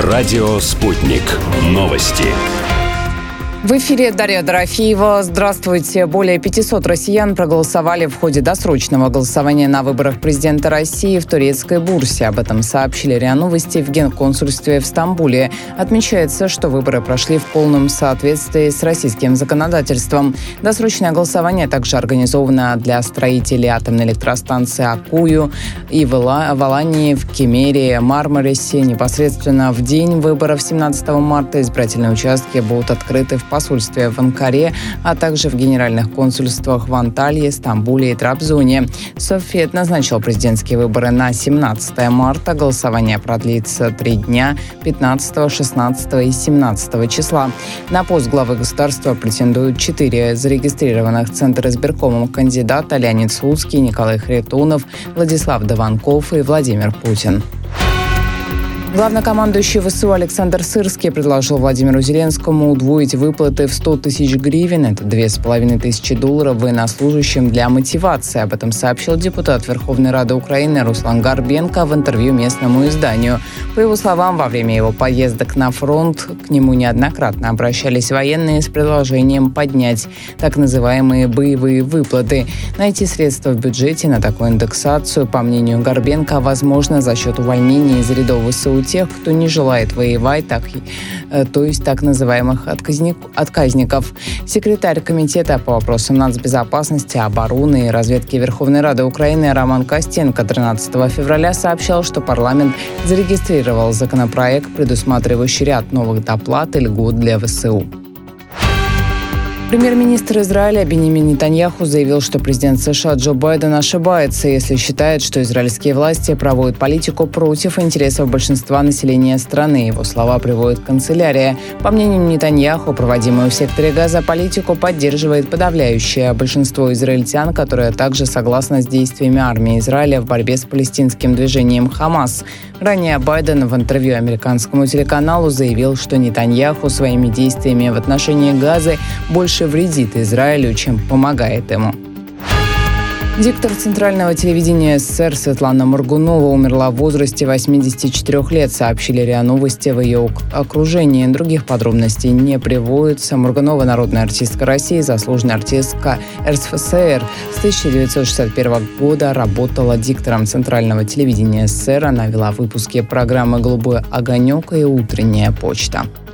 Радио «Спутник». Новости. В эфире Дарья Дорофеева. Здравствуйте. Более 500 россиян проголосовали в ходе досрочного голосования на выборах президента России в турецкой Бурсе. Об этом сообщили РИА Новости в Генконсульстве в Стамбуле. Отмечается, что выборы прошли в полном соответствии с российским законодательством. Досрочное голосование также организовано для строителей атомной электростанции Аккую и в Алании, в Кемере, Мармарисе. Непосредственно в день выборов 17 марта избирательные участки будут открыты в посольстве в Анкаре, а также в генеральных консульствах в Анталье, Стамбуле и Трабзоне. Софет назначил президентские выборы на 17 марта. Голосование продлится 3 дня – 15, 16 и 17 числа. На пост главы государства претендуют 4 зарегистрированных Центр избиркомом кандидата: Леонид Слуцкий, Николай Харитонов, Владислав Дованков и Владимир Путин. Главнокомандующий ВСУ Александр Сырский предложил Владимиру Зеленскому удвоить выплаты в 100 тысяч гривен, это $2500 военнослужащим для мотивации. Об этом сообщил депутат Верховной Рады Украины Руслан Горбенко в интервью местному изданию. По его словам, во время его поездок на фронт к нему неоднократно обращались военные с предложением поднять так называемые боевые выплаты. Найти средства в бюджете на такую индексацию, по мнению Горбенко, возможно за счет увольнения из рядов ВСУ тех, кто не желает воевать, то есть так называемых отказников. Секретарь Комитета по вопросам нацбезопасности, обороны и разведки Верховной Рады Украины Роман Костенко 13 февраля сообщал, что парламент зарегистрировал законопроект, предусматривающий ряд новых доплат и льгот для ВСУ. Премьер-министр Израиля Биньямин Нетаньяху заявил, что президент США Джо Байден ошибается, если считает, что израильские власти проводят политику против интересов большинства населения страны. Его слова приводит канцелярия. По мнению Нетаньяху, проводимую в секторе Газа политику поддерживает подавляющее большинство израильтян, которое также согласно с действиями армии Израиля в борьбе с палестинским движением «Хамас». Ранее Байден в интервью американскому телеканалу заявил, что Нетаньяху своими действиями в отношении Газы больше вредит Израилю, чем помогает ему. Диктор Центрального телевидения СССР Светлана Моргунова умерла в возрасте 84 лет, сообщили РИА Новости в ее окружении. Других подробностей не приводится. Моргунова – народная артистка России, заслуженная артистка РСФСР. С 1961 года работала диктором Центрального телевидения СССР. Она вела выпуски программы «Голубой огонек» и «Утренняя почта».